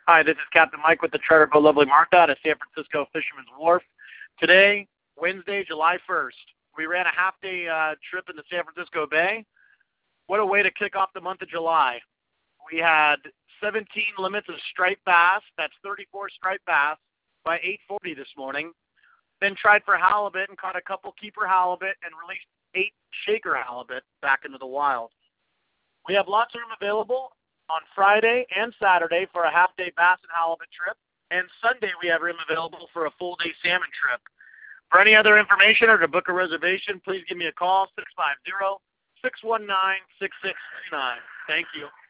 Hi, this is Captain Mike with the Charter Boat Lovely Martha out of San Francisco Fisherman's Wharf. Today, Wednesday, July 1st, we ran a half-day trip in the San Francisco Bay. What a way to kick off the month of July. We had 17 limits of striped bass. That's 34 striped bass by 8:40 this morning. Then tried for halibut and caught a couple keeper halibut and released 8 shaker halibut back into the wild. We have lots of room available on Friday and Saturday for a half-day bass and halibut trip. And Sunday we have room available for a full-day salmon trip. For any other information or to book a reservation, please give me a call, 650-619-6639. Thank you.